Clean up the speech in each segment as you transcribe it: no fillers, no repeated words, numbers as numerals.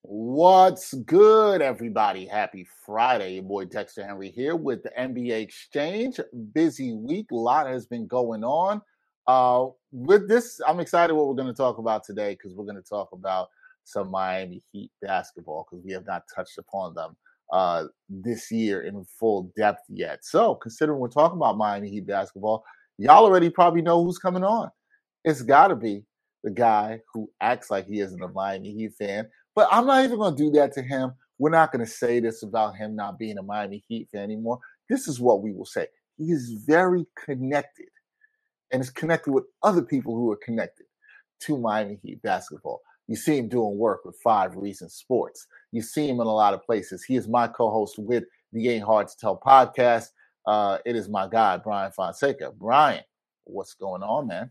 What's good, everybody? Happy Friday. Your boy Dexter Henry here with the NBA Exchange. Busy week. A lot has been going on. With this, I'm excited what we're going to talk about today because we're going to talk about some Miami Heat basketball because we have not touched upon them this year in full depth yet. So, considering we're talking about Miami Heat basketball, y'all already probably know who's coming on. It's got to be the guy who acts like he isn't a Miami Heat fan. But I'm not even going to do that to him. We're not going to say this about him not being a Miami Heat fan anymore. This is what we will say. He is very connected and is connected with other people who are connected to Miami Heat basketball. You see him doing work with 5 Reasons Sports. You see him in a lot of places. He is my co-host with the Ain't Hard to Tell podcast. It is my guy, Brian Fonseca. Brian, what's going on, man?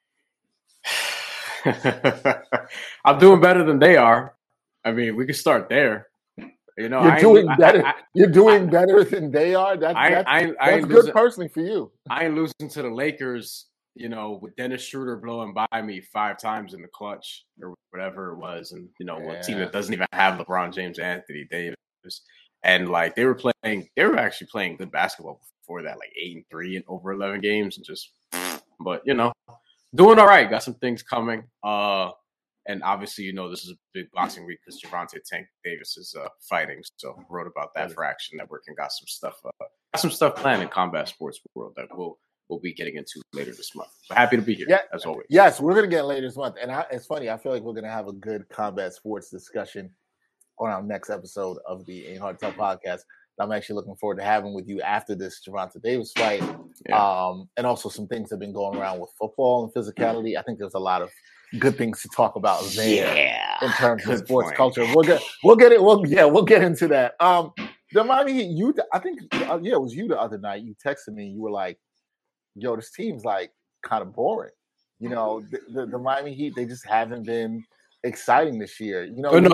I'm doing better than they are. I mean, we can start there. You know, you're doing better. You're doing better than they are. That's good personally for you. I ain't losing to the Lakers. You know, with Dennis Schroeder blowing by me 5 times in the clutch or whatever it was, and a team that doesn't even have LeBron James, Anthony Davis, and like they were actually playing good basketball before that, like 8-3 in over 11 games, and just, but doing all right. Got some things coming. And obviously, this is a big boxing week because Gervonta Tank Davis is fighting. So I wrote about that for Action Network and got some stuff planned in combat sports world that we'll be getting into later this month. But happy to be here, as always. Yes, we're going to get later this month. And it's funny. I feel like we're going to have a good combat sports discussion on our next episode of the Ain't Hard to Tell podcast. I'm actually looking forward to having with you after this Gervonta Davis fight. Yeah. And also some things that have been going around with football and physicality. I think there's a lot of good things to talk about there in terms of sports culture. We'll get into that. The Miami Heat, I think, it was you the other night. You texted me. You were like, "Yo, this team's like kind of boring." The Miami Heat, they just haven't been exciting this year.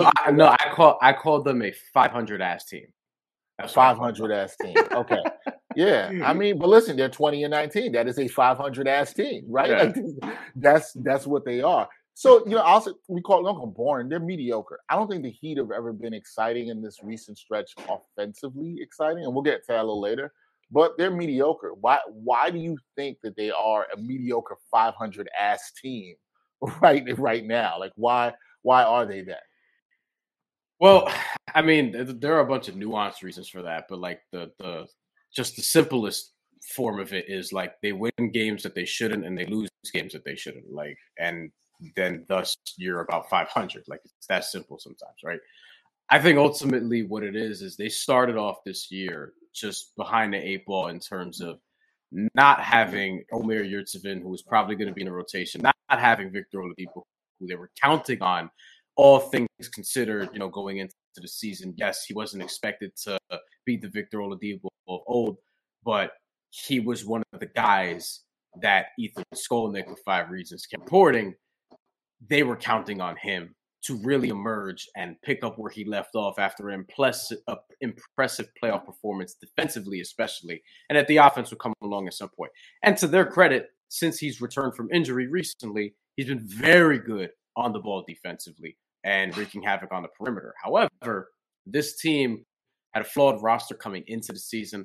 I called them a 500 ass team. A 500 ass team. Okay. Yeah. I mean, but listen, they're 20-19. That is a 500 ass team, right? Yeah. Like, that's what they are. So, also we call them boring. They're mediocre. I don't think the Heat have ever been exciting in this recent stretch, offensively exciting, and we'll get to that a little later. But they're mediocre. Why do you think that they are a mediocre 500 ass team right now? Like, why are they that? Well, I mean, there are a bunch of nuanced reasons for that, but like the simplest form of it is like they win games that they shouldn't and they lose games that they shouldn't, like, and then thus you're about 500. Like, it's that simple sometimes, right? I think ultimately what it is they started off this year just behind the 8 ball in terms of not having Omer Yurtseven, who was probably going to be in a rotation, not having Victor Oladipo, who they were counting on. All things considered, going into the season, yes, he wasn't expected to beat the Victor Oladipo of old, but he was one of the guys that Ethan Skolnick with 5 Reasons kept reporting. They were counting on him to really emerge and pick up where he left off after an impressive playoff performance, defensively especially, and that the offense would come along at some point. And to their credit, since he's returned from injury recently, he's been very good on the ball defensively and wreaking havoc on the perimeter. However, this team had a flawed roster coming into the season.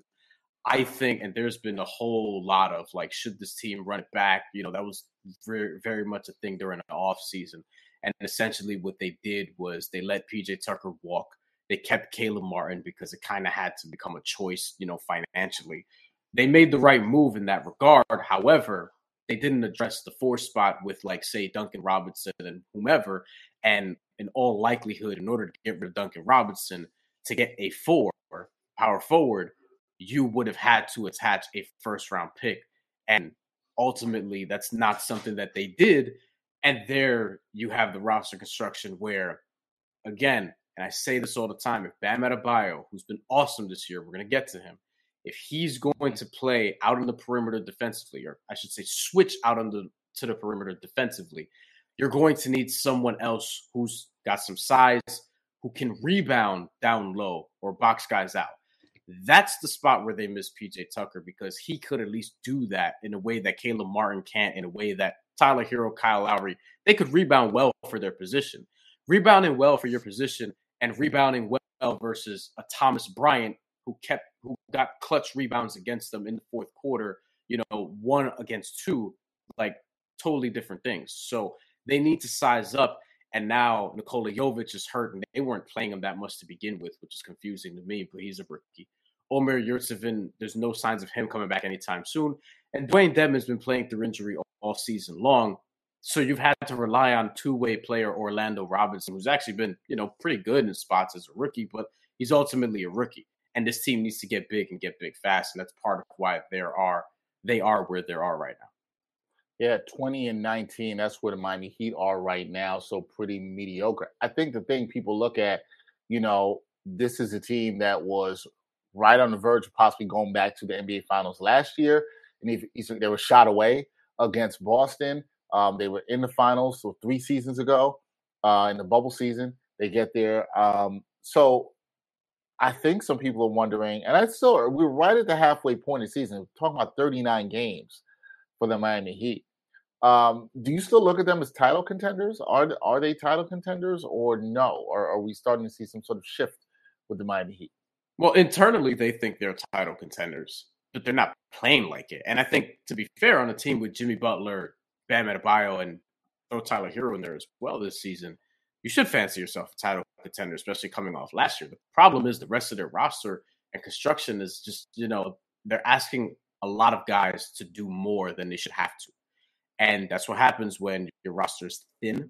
I think, and there's been a whole lot of like, should this team run it back? That was very, very much a thing during the off season. And essentially what they did was they let PJ Tucker walk. They kept Caleb Martin because it kind of had to become a choice, financially. They made the right move in that regard. However, they didn't address the 4 spot with, like, say, Duncan Robinson and whomever. And in all likelihood, in order to get rid of Duncan Robinson, to get a 4 power forward, you would have had to attach a first-round pick. And ultimately, that's not something that they did. And there you have the roster construction where, again, and I say this all the time, if Bam Adebayo, who's been awesome this year, we're going to get to him, if he's going to play out on the perimeter defensively, or I should say switch out to the perimeter defensively, you're going to need someone else who's got some size, who can rebound down low or box guys out. That's the spot where they miss PJ Tucker, because he could at least do that in a way that Caleb Martin can't, in a way that Tyler Hero, Kyle Lowry, they could rebound well for their position. Rebounding well for your position and rebounding well versus a Thomas Bryant who got clutch rebounds against them in the fourth quarter, 1 against 2, like totally different things. So they need to size up. And now Nikola Jovic is hurt, and they weren't playing him that much to begin with, which is confusing to me, but he's a rookie. Omer Yurtseven, there's no signs of him coming back anytime soon. And Dwayne Dedmon's been playing through injury all season long. So you've had to rely on two-way player Orlando Robinson, who's actually been, pretty good in spots as a rookie, but he's ultimately a rookie. And this team needs to get big and get big fast. And that's part of why they are where they are right now. Yeah, 20-19. That's where the Miami Heat are right now. So pretty mediocre. I think the thing people look at, this is a team that was right on the verge of possibly going back to the NBA Finals last year. And they were shot away against Boston. They were in the finals 3 seasons ago in the bubble season. They get there. So I think some people are wondering, and we're right at the halfway point of the season. We're talking about 39 games for the Miami Heat. Do you still look at them as title contenders? Are they title contenders or no? Or are we starting to see some sort of shift with the Miami Heat? Well, internally, they think they're title contenders, but they're not playing like it. And I think, to be fair, on a team with Jimmy Butler, Bam Adebayo, and throw Tyler Hero in there as well this season, you should fancy yourself a title contender, especially coming off last year. The problem is the rest of their roster and construction is just, they're asking a lot of guys to do more than they should have to. And that's what happens when your roster is thin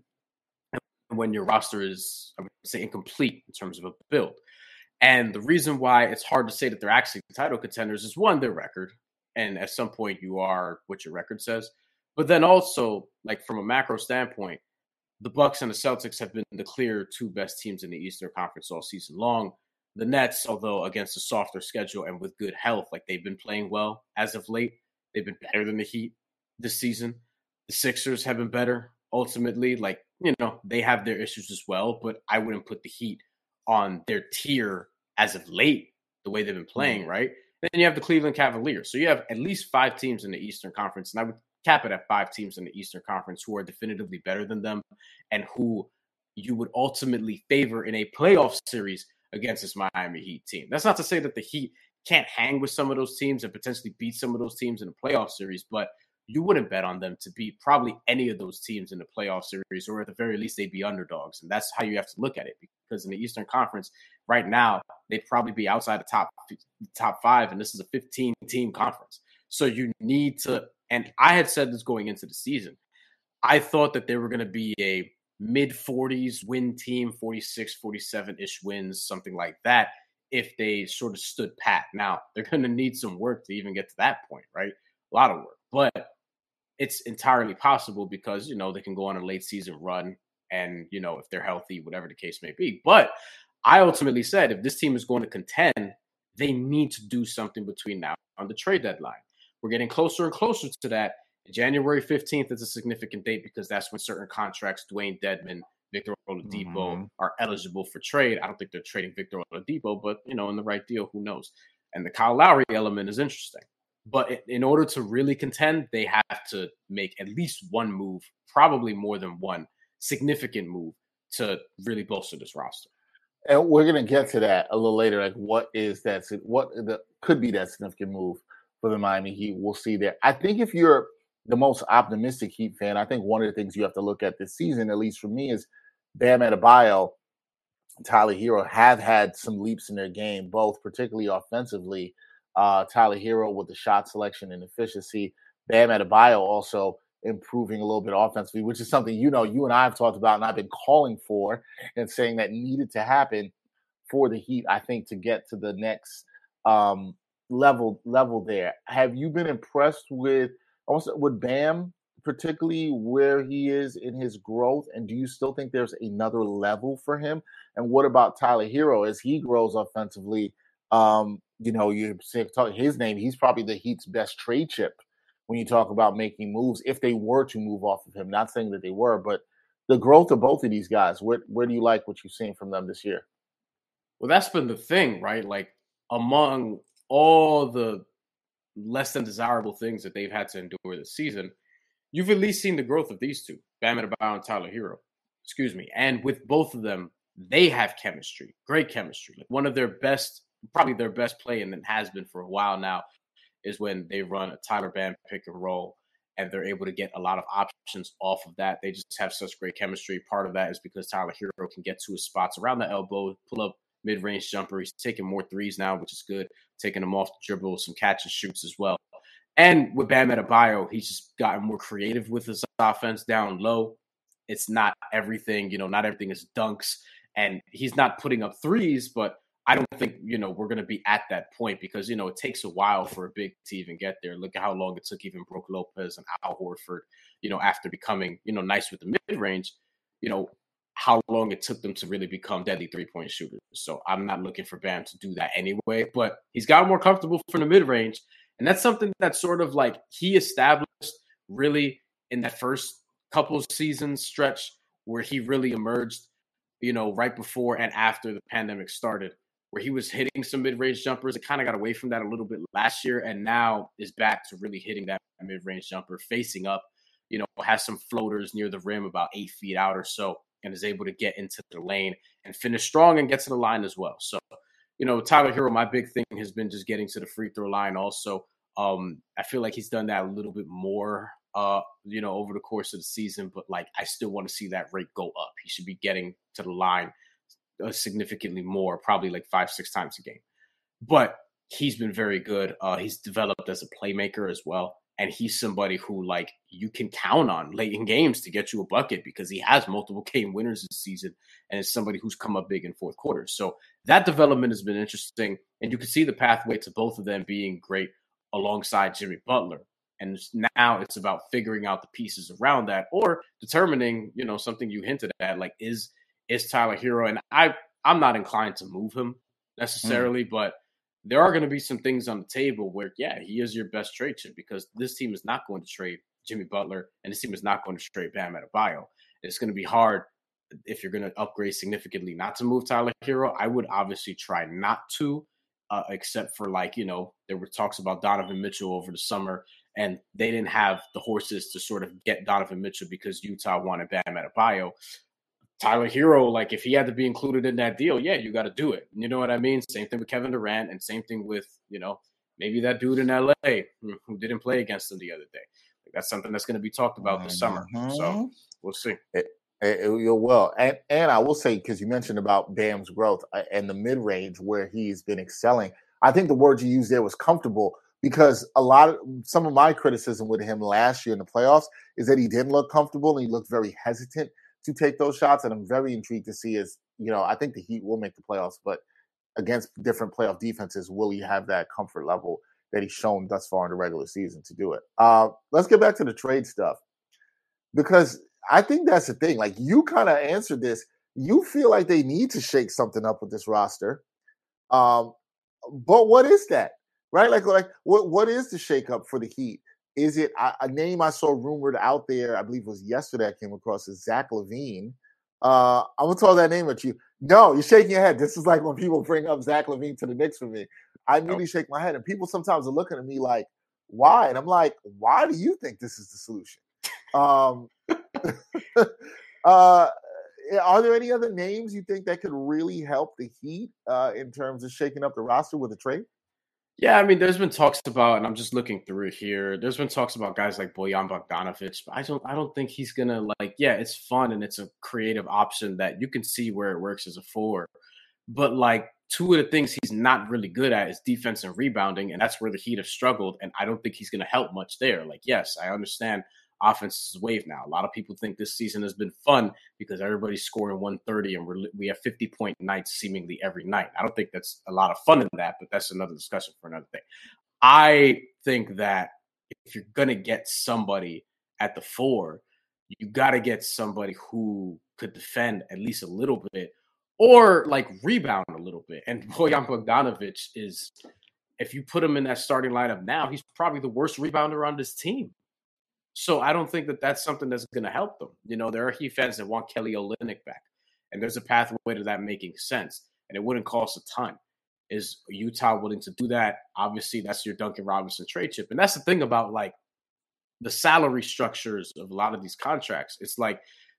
and when your roster is, I would say, incomplete in terms of a build. And the reason why it's hard to say that they're actually title contenders is, one, their record. And at some point you are what your record says. But then also, like from a macro standpoint, the Bucks and the Celtics have been the clear 2 best teams in the Eastern Conference all season long. The Nets, although against a softer schedule and with good health, like they've been playing well as of late. They've been better than the Heat this season. The Sixers have been better ultimately. Like, they have their issues as well, but I wouldn't put the Heat on their tier as of late, the way they've been playing, right? Then you have the Cleveland Cavaliers. So you have at least 5 teams in the Eastern Conference, and I would cap it at 5 teams in the Eastern Conference who are definitively better than them and who you would ultimately favor in a playoff series against this Miami Heat team. That's not to say that the Heat can't hang with some of those teams and potentially beat some of those teams in a playoff series, but you wouldn't bet on them to beat probably any of those teams in the playoff series, or at the very least, they'd be underdogs. And that's how you have to look at it, because in the Eastern Conference right now, they'd probably be outside the top 5, and this is a 15-team conference. So you need to, and I had said this going into the season, I thought that they were going to be a mid-40s win team, 46, 47-ish wins, something like that, if they sort of stood pat. Now, they're going to need some work to even get to that point, right? A lot of work. But it's entirely possible because, they can go on a late season run and, if they're healthy, whatever the case may be. But I ultimately said if this team is going to contend, they need to do something between now and the trade deadline. We're getting closer and closer to that. January 15th is a significant date because that's when certain contracts, Dwayne Dedmon, Victor Oladipo, are eligible for trade. I don't think they're trading Victor Oladipo, but, in the right deal, who knows? And the Kyle Lowry element is interesting. But in order to really contend, they have to make at least one move, probably more than one significant move to really bolster this roster. And we're going to get to that a little later. Like, what could be that significant move for the Miami Heat? We'll see there. I think if you're the most optimistic Heat fan, I think one of the things you have to look at this season, at least for me, is Bam Adebayo, Tyler Hero have had some leaps in their game, both particularly offensively. Tyler Hero with the shot selection and efficiency. Bam Adebayo also improving a little bit offensively, which is something you and I have talked about and I've been calling for and saying that needed to happen for the Heat, I think, to get to the next level there. Have you been impressed with Bam, particularly where he is in his growth? And do you still think there's another level for him? And what about Tyler Hero as he grows offensively? You talk his name, he's probably the Heat's best trade chip when you talk about making moves, if they were to move off of him. Not saying that they were, but the growth of both of these guys, where do you like what you've seen from them this year? Well, that's been the thing, right? Like, among all the less than desirable things that they've had to endure this season, you've at least seen the growth of these two, Bam Adebayo and Tyler Hero. And with both of them, they have chemistry, great chemistry. Like one of their best, probably their best play, and it has been for a while now, is when they run a Tyler Bam pick and roll and they're able to get a lot of options off of that. They just have such great chemistry. Part of that is because Tyler Hero can get to his spots around the elbow, pull up mid-range jumper. He's taking more threes now, which is good. Taking them off the dribble, some catch and shoots as well. And with Bam Adebayo, he's just gotten more creative with his offense down low. It's not everything, not everything is dunks. And he's not putting up threes, but I don't think, we're going to be at that point because, it takes a while for a big to even get there. Look at how long it took even Brook Lopez and Al Horford, after becoming, nice with the mid-range, how long it took them to really become deadly three-point shooters. So I'm not looking for Bam to do that anyway, but he's got more comfortable from the mid-range. And that's something that sort of like he established really in that first couple of seasons stretch where he really emerged, right before and after the pandemic started, where he was hitting some mid-range jumpers. It kind of got away from that a little bit last year and now is back to really hitting that mid-range jumper, facing up, has some floaters near the rim about 8 feet out or so, and is able to get into the lane and finish strong and get to the line as well. So, Tyler Hero, my big thing has been just getting to the free throw line also. I feel like he's done that a little bit more, over the course of the season, but like I still want to see that rate go up. He should be getting to the line significantly more, probably like 5-6 times a game. But he's been very good. He's developed as a playmaker as well. And he's somebody who like you can count on late in games to get you a bucket because he has multiple game winners this season and is somebody who's come up big in fourth quarter. So that development has been interesting. And you can see the pathway to both of them being great alongside Jimmy Butler. And now it's about figuring out the pieces around that or determining, something you hinted at, like is Tyler Hero. And I'm not inclined to move him necessarily, but there are going to be some things on the table where, yeah, he is your best trade chip because this team is not going to trade Jimmy Butler and this team is not going to trade Bam Adebayo. It's going to be hard if you're going to upgrade significantly not to move Tyler Hero. I would obviously try not to, except for like, there were talks about Donovan Mitchell over the summer and they didn't have the horses to sort of get Donovan Mitchell because Utah wanted Bam Adebayo. Tyler Hero, like if he had to be included in that deal, yeah, you got to do it. You know what I mean? Same thing with Kevin Durant and same thing with, maybe that dude in LA who didn't play against him the other day. Like, that's something that's going to be talked about this summer. So we'll see. Well, and I will say, because you mentioned about Bam's growth and the mid-range where he's been excelling, I think the word you used there was comfortable because some of my criticism with him last year in the playoffs is that he didn't look comfortable and he looked very hesitant to take those shots. And I'm very intrigued to see I think the Heat will make the playoffs, but against different playoff defenses, will he have that comfort level that he's shown thus far in the regular season to do it? Let's get back to the trade stuff because I think that's the thing. Like you kind of answered this. You feel like they need to shake something up with this roster. But what is that? Right? Like what is the shakeup for the Heat? Is it a name I saw rumored out there? I believe it was yesterday I came across is Zach LaVine. I'm going to throw that name at you. No, you're shaking your head. This is like when people bring up Zach LaVine to the Knicks for me. I immediately shake my head. And people sometimes are looking at me like, why? And I'm like, why do you think this is the solution? Are there any other names you think that could really help the Heat in terms of shaking up the roster with a trade? Yeah, I mean, there's been talks about, and I'm just looking through here. There's been talks about guys like Bojan Bogdanovic, but I don't think he's gonna like. Yeah, it's fun and it's a creative option that you can see where it works as a forward. But like two of the things he's not really good at is defense and rebounding, and that's where the Heat have struggled. And I don't think he's gonna help much there. Like, yes, I understand offense is wave now. A lot of people think this season has been fun because everybody's scoring 130 and we have 50-point nights seemingly every night. I don't think that's a lot of fun in that, but that's another discussion for another thing. I think that if you're going to get somebody at the 4, you got to get somebody who could defend at least a little bit or like rebound a little bit. And Bojan Bogdanovic is, if you put him in that starting lineup now, he's probably the worst rebounder on this team. So I don't think that that's something that's going to help them. There are Heat fans that want Kelly Olynyk back, and there's a pathway to that making sense, and it wouldn't cost a ton. Is Utah willing to do that? Obviously, that's your Duncan Robinson trade chip, and that's the thing about like the salary structures of a lot of these contracts. It's like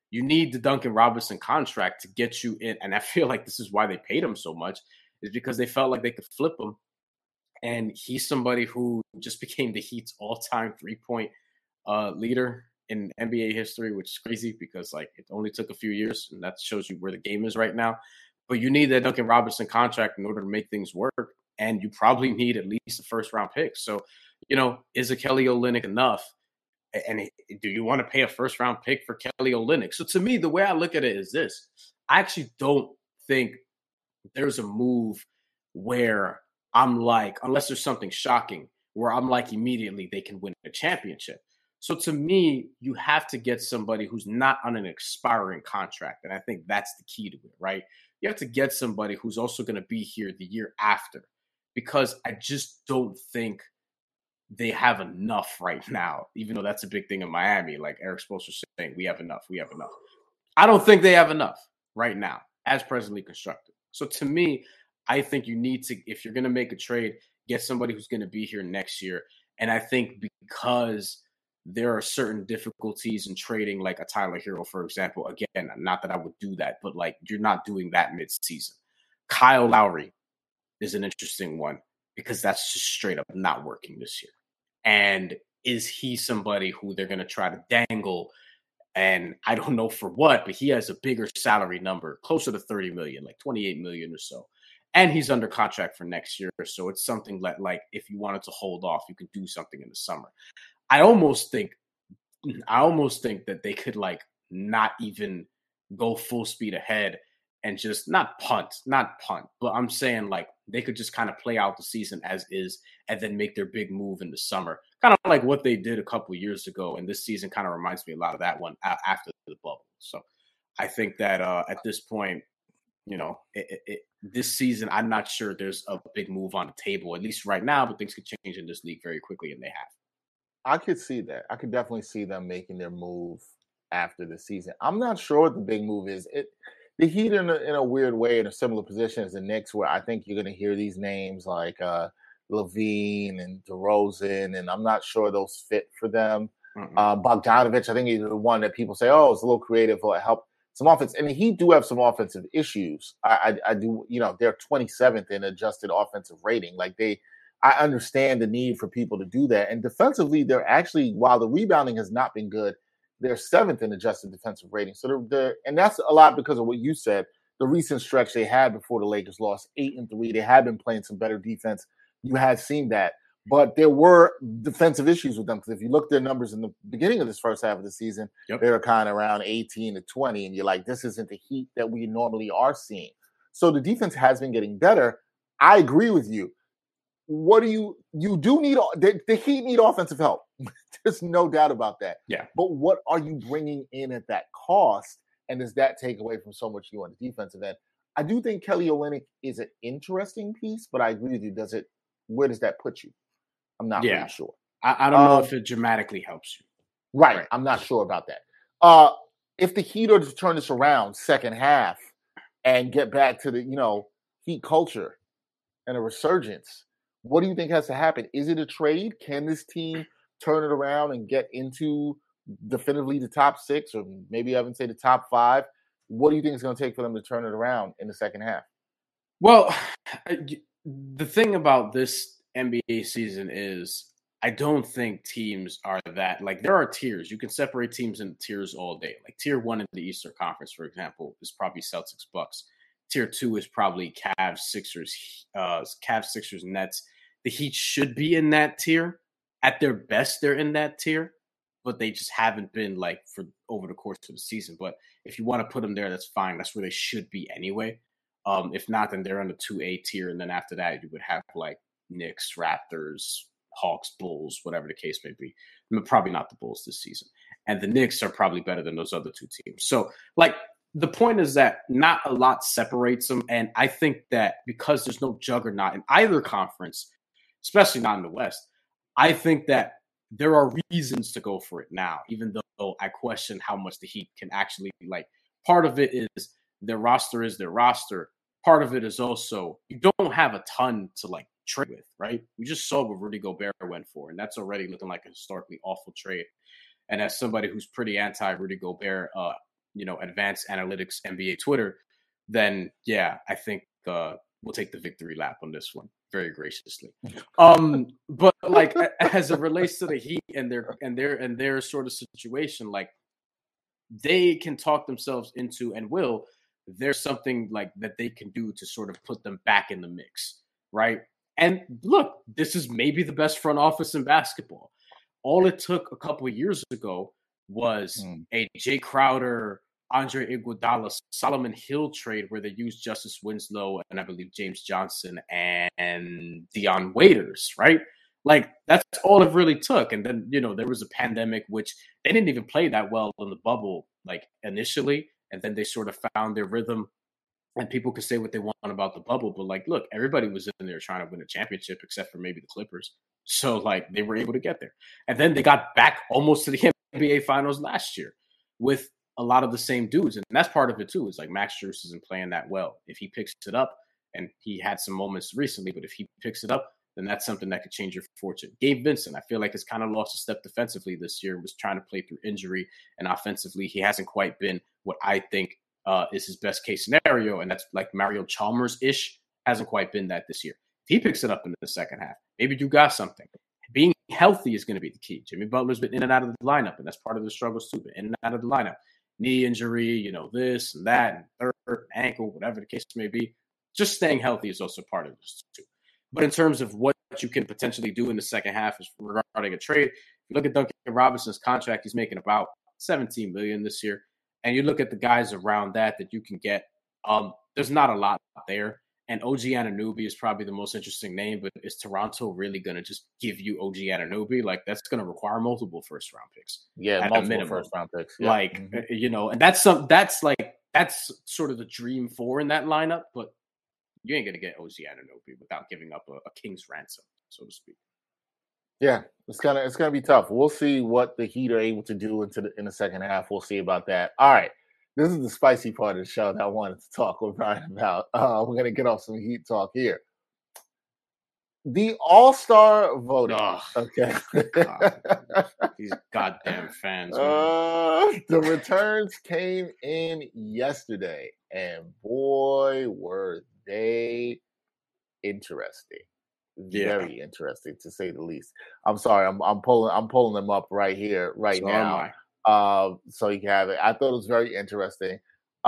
You need the Duncan Robinson contract to get you in. And I feel like this is why they paid him so much, is because they felt like they could flip him. And he's somebody who just became the Heat's all-time three-point leader in NBA history, which is crazy because like it only took a few years, and that shows you where the game is right now. But you need that Duncan Robinson contract in order to make things work, and you probably need at least a first-round pick. So, is a Kelly Olynyk enough? And do you want to pay a first-round pick for Kelly Olynyk? So to me, the way I look at it is this: I actually don't think there's a move where I'm like, unless there's something shocking, where I'm like immediately they can win a championship. So to me, you have to get somebody who's not on an expiring contract. And I think that's the key to it, right? You have to get somebody who's also going to be here the year after, because I just don't think they have enough right now, even though that's a big thing in Miami. Like Eric Spoelstra saying, we have enough. I don't think they have enough right now as presently constructed. So to me, I think you need to, if you're going to make a trade, get somebody who's going to be here next year. And I think because there are certain difficulties in trading, like a Tyler Hero, for example, again, not that I would do that, but like you're not doing that mid-season. Kyle Lowry is an interesting one because that's just straight up not working this year. And is he somebody who they're going to try to dangle? And I don't know for what, but he has a bigger salary number, closer to 30 million, like 28 million or so. And he's under contract for next year. So it's something that, like, if you wanted to hold off, you could do something in the summer. I almost think that they could like not even go full speed ahead and just not punt, but I'm saying like they could just kind of play out the season as is and then make their big move in the summer, kind of like what they did a couple of years ago. And this season kind of reminds me a lot of that one after the bubble. So I think that at this point, this season, I'm not sure there's a big move on the table, at least right now, but things could change in this league very quickly, and they have. I could see that. I could definitely see them making their move after the season. I'm not sure what the big move is. The Heat in a weird way in a similar position as the Knicks, where I think you're going to hear these names like Levine and DeRozan, and I'm not sure those fit for them. Bogdanovich, I think he's the one that people say, oh, it's a little creative, will help some offense. And the Heat do have some offensive issues. I do, they're 27th in adjusted offensive rating. Like I understand the need for people to do that. And defensively, they're actually, while the rebounding has not been good, they're 7th in adjusted defensive rating. So and that's a lot because of what you said. The recent stretch they had before the Lakers lost 8-3. They had been playing some better defense. You had seen that. But there were defensive issues with them, because if you look at their numbers in the beginning of this first half of the season, they were kind of around 18-20, and you're like, this isn't the Heat that we normally are seeing. So the defense has been getting better. I agree with you. What do you do need the Heat need offensive help. There's no doubt about that. Yeah. But what are you bringing in at that cost? And does that take away from so much you on the defensive end? I do think Kelly Olynyk is an interesting piece, but I agree with you. Where does that put you? I'm not really sure. I don't know if it dramatically helps you. Right. I'm not sure about that. If the Heat are to turn this around second half and get back to the, Heat culture and a resurgence, what do you think has to happen? Is it a trade? Can this team turn it around and get into definitively the top 6, or maybe I would say the top 5? What do you think it's going to take for them to turn it around in the second half? Well, the thing about this NBA season is I don't think teams are that, like, there are tiers. You can separate teams into tiers all day. Like tier 1 in the Eastern Conference, for example, is probably Celtics, Bucks. Tier 2 is probably Cavs, Sixers, Nets. The Heat should be in that tier. At their best, they're in that tier, but they just haven't been like for over the course of the season. But if you want to put them there, that's fine. That's where they should be anyway. If not, then they're on the 2A tier. And then after that, you would have like Knicks, Raptors, Hawks, Bulls, whatever the case may be. Probably not the Bulls this season. And the Knicks are probably better than those other two teams. So like the point is that not a lot separates them. And I think that because there's no juggernaut in either conference, especially not in the West, I think that there are reasons to go for it now, even though I question how much the Heat can actually like. Part of it is their roster is their roster. Part of it is also you don't have a ton to like trade with, right? We just saw what Rudy Gobert went for, and that's already looking like a historically awful trade. And as somebody who's pretty anti Rudy Gobert, advanced analytics NBA Twitter, then yeah, I think we'll take the victory lap on this one very graciously. But like as it relates to the Heat and their sort of situation, like they can talk themselves into and will. There's something like that they can do to sort of put them back in the mix, right? And look, this is maybe the best front office in basketball. All it took a couple of years ago was a Jay Crowder, Andre Iguodala, Solomon Hill trade where they used Justice Winslow and I believe James Johnson and Dion Waiters, right? Like that's all it really took. And then, there was a pandemic, which they didn't even play that well in the bubble, like initially. And then they sort of found their rhythm. And people could say what they want about the bubble, but like, look, everybody was in there trying to win a championship except for maybe the Clippers. So like they were able to get there. And then they got back almost to the NBA finals last year with a lot of the same dudes. And that's part of it too. Is like Max Strus isn't playing that well. If he picks it up, and he had some moments recently, but if he picks it up, then that's something that could change your fortune. Gabe Vincent, I feel like has kind of lost a step defensively this year, was trying to play through injury, and offensively, he hasn't quite been what I think is his best case scenario, and that's like Mario Chalmers-ish, hasn't quite been that this year. If he picks it up in the second half, maybe you got something. Being healthy is going to be the key. Jimmy Butler's been in and out of the lineup, and that's part of the struggles too, in and out of the lineup. Knee injury, this and that, and third, ankle, whatever the case may be. Just staying healthy is also part of this too. But in terms of what you can potentially do in the second half regarding a trade, if you look at Duncan Robinson's contract, he's making about $17 million this year. And you look at the guys around that you can get, there's not a lot there. And OG Anunoby is probably the most interesting name, but is Toronto really going to just give you OG Anunoby? Like, that's going to require multiple first-round picks. Yeah, multiple first-round picks. Yeah. Like, and that's sort of the dream for in that lineup, but you ain't going to get OG Anunoby without giving up a king's ransom, so to speak. Yeah, it's gonna be tough. We'll see what the Heat are able to do in the second half. We'll see about that. All right, this is the spicy part of the show that I wanted to talk with Brian about. We're gonna get off some Heat talk here. The All-Star voting. Okay. These goddamn fans. The returns came in yesterday, and boy, were they interesting. Very interesting, to say the least. I'm sorry, I'm pulling them up right here, now. So you can have it. I thought it was very interesting.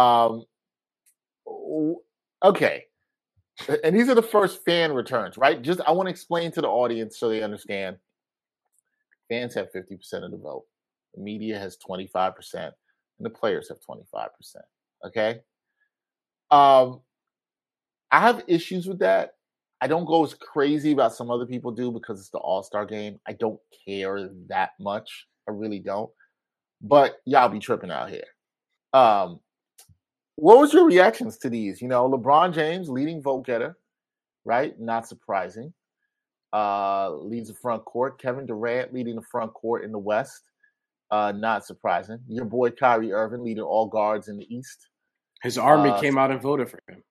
Okay. And these are the first fan returns, right? I want to explain to the audience so they understand. Fans have 50% of the vote. The media has 25%, and the players have 25%. Okay? I have issues with that. I don't go as crazy about some other people do because it's the All-Star game. I don't care that much. I really don't. But y'all be tripping out here. What was your reactions to these? LeBron James, leading vote getter, right? Not surprising. Leads the front court. Kevin Durant leading the front court in the West. Not surprising. Your boy Kyrie Irving leading all guards in the East. His army came out and voted for him.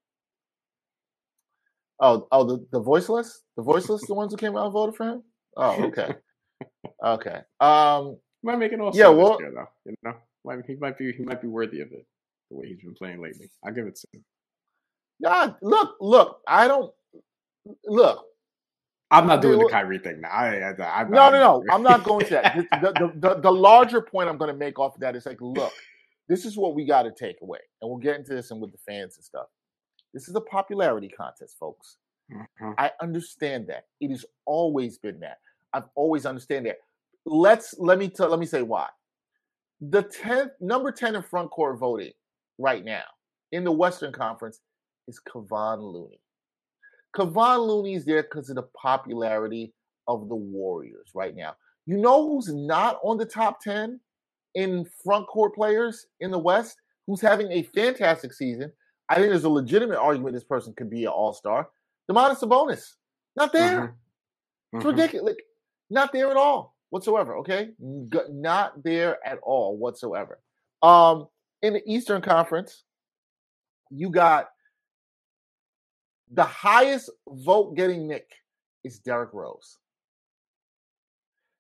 Oh, the voiceless? The voiceless, the ones who came out and voted for him? Oh, okay. Okay. Might make it all here, though. He might be worthy of it, the way he's been playing lately. I'll give it to him. God, look, I don't look. I'm not doing the Kyrie thing now. No. I'm not going to that. The larger point I'm going to make off of that is like, look, this is what we got to take away, and we'll get into this and with the fans and stuff. This is a popularity contest, folks. Mm-hmm. I understand that. It has always been that. I've always understand that. Let me say why. The number 10 in front court voting right now in the Western Conference is Kevon Looney. Kevon Looney is there because of the popularity of the Warriors right now. You know who's not on the top 10 in front court players in the West? Who's having a fantastic season? I think there's a legitimate argument this person could be an all-star. Domantas Sabonis. Not there. Mm-hmm. It's ridiculous. Like, not there at all whatsoever, okay? Not there at all whatsoever. In the Eastern Conference, you got the highest vote-getting Knick is Derrick Rose.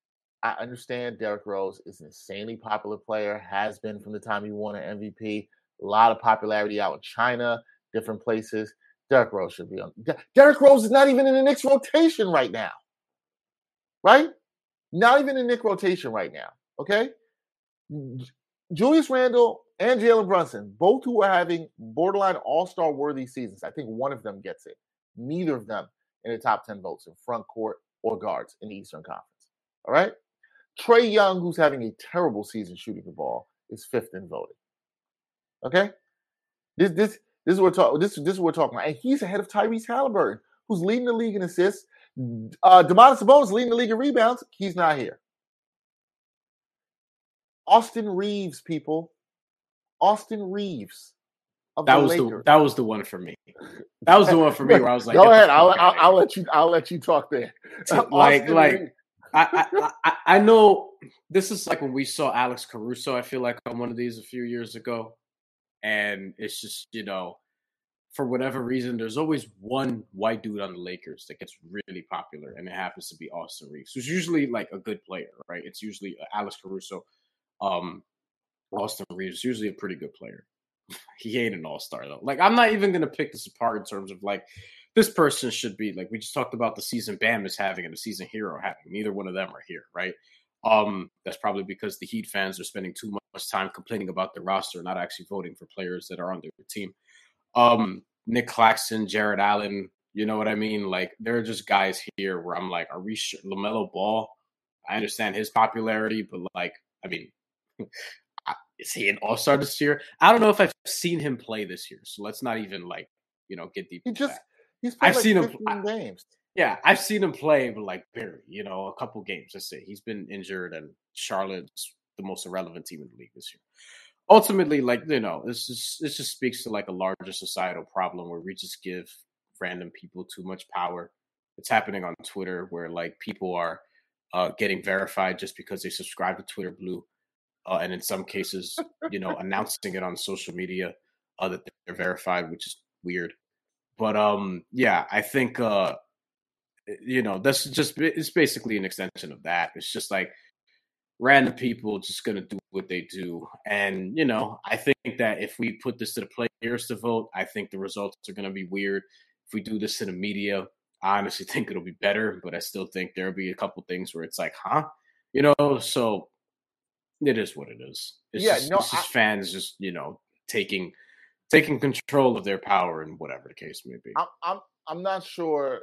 I understand Derrick Rose is an insanely popular player, has been from the time he won an MVP. A lot of popularity out in China, different places. Derrick Rose should be on. Derrick Rose is not even in the Knicks rotation right now, right? Not even in the Knicks rotation right now, okay? Julius Randle and Jalen Brunson, both who are having borderline all-star worthy seasons. I think one of them gets it. Neither of them in the top 10 votes in front court or guards in the Eastern Conference. All right? Trae Young, who's having a terrible season shooting the ball, is fifth in voting. Okay? This is what we're talking about. And he's ahead of Tyrese Halliburton, who's leading the league in assists. Domantas Sabonis leading the league in rebounds. He's not here. Austin Reeves, people. Austin Reeves. That was the one for me. That was the one for me where I was like, "Go ahead, I'll let you talk there." I know this is like when we saw Alex Caruso. I feel like on one of these a few years ago, and it's just for whatever reason, there's always one white dude on the Lakers that gets really popular, and it happens to be Austin Reeves, who's usually like a good player, right? It's usually Alex Caruso. Austin Reeves is usually a pretty good player. He ain't an all-star though. Like, I'm not even gonna pick this apart in terms of like this person should be like we just talked about the season Bam is having and the season Hero having. Neither one of them are here, right? That's probably because the Heat fans are spending too much time complaining about the roster, not actually voting for players that are on their team. Nick Claxton, Jared Allen, you know what I mean? Like, there are just guys here where I'm like, are we sure? LaMelo Ball? I understand his popularity, but like, I mean, is he an all-star this year? I don't know if I've seen him play this year, so let's not even like, get deep. He's played seen 15 games. Yeah, I've seen him play, but like barely, a couple games. Let's say he's been injured, and Charlotte's the most irrelevant team in the league this year. Ultimately, like, this just speaks to like a larger societal problem where we just give random people too much power. It's happening on Twitter where like people are getting verified just because they subscribe to Twitter Blue. And in some cases, announcing it on social media that they're verified, which is weird. But yeah, I think that's just it's basically an extension of that. It's just like random people just gonna do what they do, and I think that if we put this to the players to vote, I think the results are gonna be weird. If we do this to the media, I honestly think it'll be better, but I still think there'll be a couple things where it's like, huh, so. It is what it is. It's just fans just taking control of their power and whatever the case may be. I'm not sure.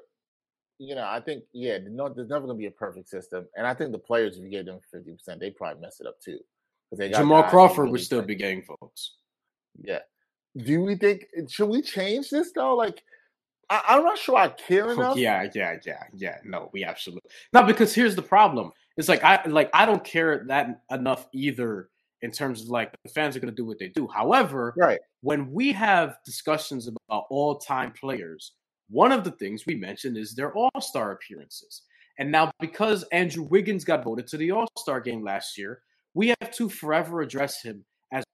I think there's never going to be a perfect system, and I think the players, if you gave them 50%, they probably mess it up too. Jamal Crawford would still be getting votes. Yeah. Do we think should we change this though? Like, I'm not sure I care enough. Yeah. No, we absolutely not, because here's the problem. It's like I don't care that enough either in terms of like the fans are going to do what they do. However, right, when we have discussions about all-time players, one of the things we mentioned is their all-star appearances. And now because Andrew Wiggins got voted to the all-star game last year, we have to forever address him as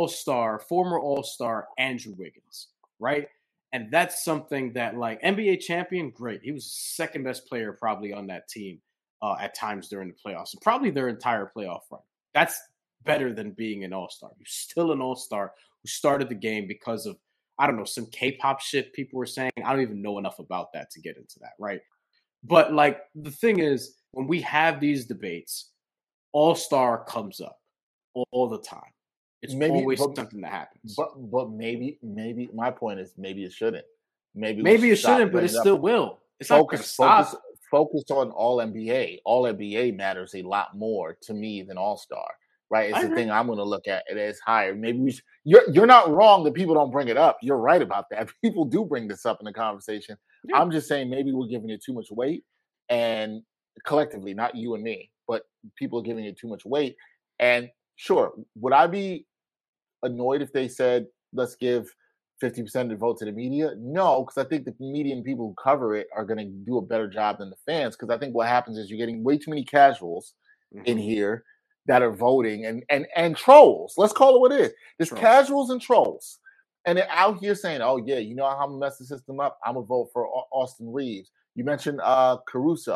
former all-star Andrew Wiggins, right? And that's something that, like, NBA champion, great. He was the second best player probably on that team at times during the playoffs, and probably their entire playoff run. That's better than being an all-star. You're still an all-star who started the game because of, I don't know, some K-pop shit people were saying. I don't even know enough about that to get into that, right? But, like, the thing is, when we have these debates, all-star comes up all the time. It's always something that happens. But maybe my point is maybe it shouldn't. Maybe it shouldn't, but it still will. It's not going to stop. Focus on All NBA. All NBA matters a lot more to me than All Star. Right? It's the thing I'm going to look at. It is higher. Maybe you're not wrong that people don't bring it up. You're right about that. People do bring this up in the conversation. Yeah. I'm just saying maybe we're giving it too much weight, and collectively, not you and me, but people are giving it too much weight. And sure, would I be annoyed if they said, let's give 50% of the vote to the media? No, because I think the media and people who cover it are going to do a better job than the fans, because I think what happens is you're getting way too many casuals in here that are voting and trolls. Let's call it what it is. There's casuals and trolls. And they're out here saying, oh, yeah, you know how I'm going to mess the system up? I'm going to vote for Austin Reeves. You mentioned Caruso.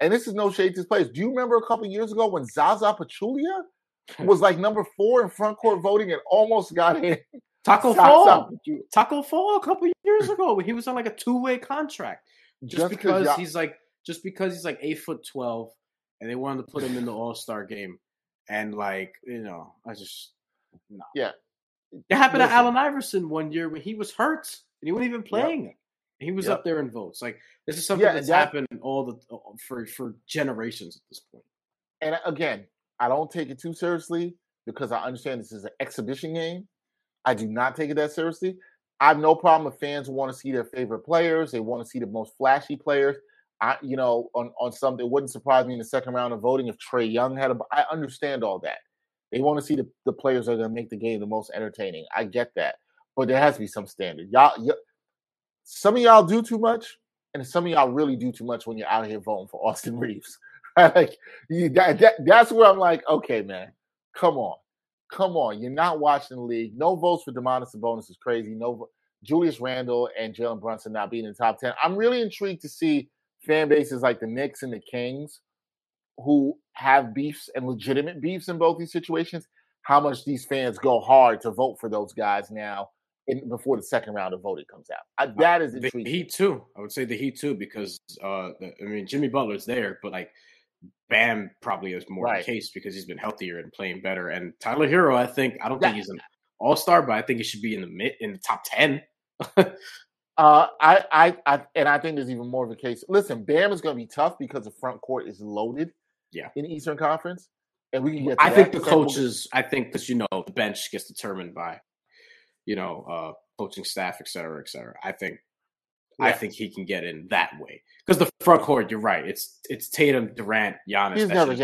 and this is no shade to his players. Do you remember a couple years ago when Zaza Pachulia was like number 4 in front court voting and almost got in? Taco Fall a couple years ago when he was on like a 2-way contract just because he's like 8'12" and they wanted to put him in the All-Star game, and like I just no. Yeah, it happened to Allen Iverson one year when he was hurt and he wasn't even playing. Yep. He was up there in votes. Like this is something that's happened for generations at this point. And again, I don't take it too seriously because I understand this is an exhibition game. I do not take it that seriously. I have no problem if fans want to see their favorite players. They want to see the most flashy players. On something, it wouldn't surprise me in the second round of voting if Trae Young I understand all that. They want to see the players that are going to make the game the most entertaining. I get that. But there has to be some standard. Some of y'all do too much, and some of y'all really do too much when you're out here voting for Austin Reeves. Like that's where I'm like, okay, man, come on. You're not watching the league. No votes for Domantas Sabonis is crazy. No, Julius Randle and Jalen Brunson not being in the top 10. I'm really intrigued to see fan bases like the Knicks and the Kings, who have beefs and legitimate beefs in both these situations, how much these fans go hard to vote for those guys now before the second round of voting comes out. That is intriguing. The Heat too. I would say the Heat too because Jimmy Butler's there, but like Bam probably is more the case because he's been healthier and playing better. And Tyler Hero, I don't think he's an all-star, but I think he should be in the top 10. I think there's even more of a case. Listen, Bam is going to be tough because the front court is loaded. Yeah. In the Eastern Conference, and we can get. I think the coaches. I think that the bench gets determined by, coaching staff, et cetera, et cetera. I think he can get in that way because the front court. You're right. It's Tatum, Durant, Giannis. He's never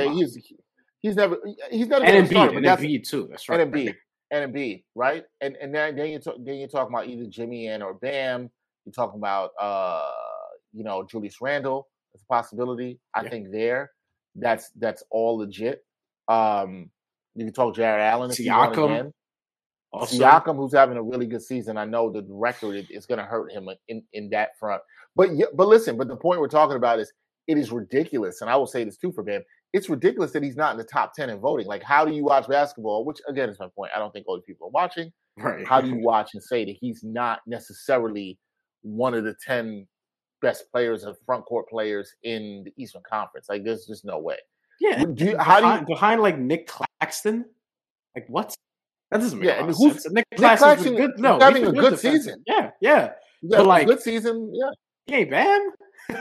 and Embiid too. That's right. And Embiid, right? And then you're talking about either Jimmy or Bam. You're talking about Julius Randle. That's a possibility. I think that's all legit. You can talk Jared Allen if you want again. Siakam, who's having a really good season. I know the record is going to hurt him in that front. But listen, the point we're talking about is it is ridiculous, and I will say this too for Bam. It's ridiculous that he's not in the top 10 in voting. Like, how do you watch basketball? Which, again, is my point. I don't think older people are watching. Right. How do you watch and say that he's not necessarily one of the 10 best players of front court players in the Eastern Conference? Like, there's just no way. Yeah. Behind like Nick Claxton? Like, what? That doesn't make sense. Nick Claxton good. No, having a good season. Yeah. But like, good season. Yeah. Hey, Bam.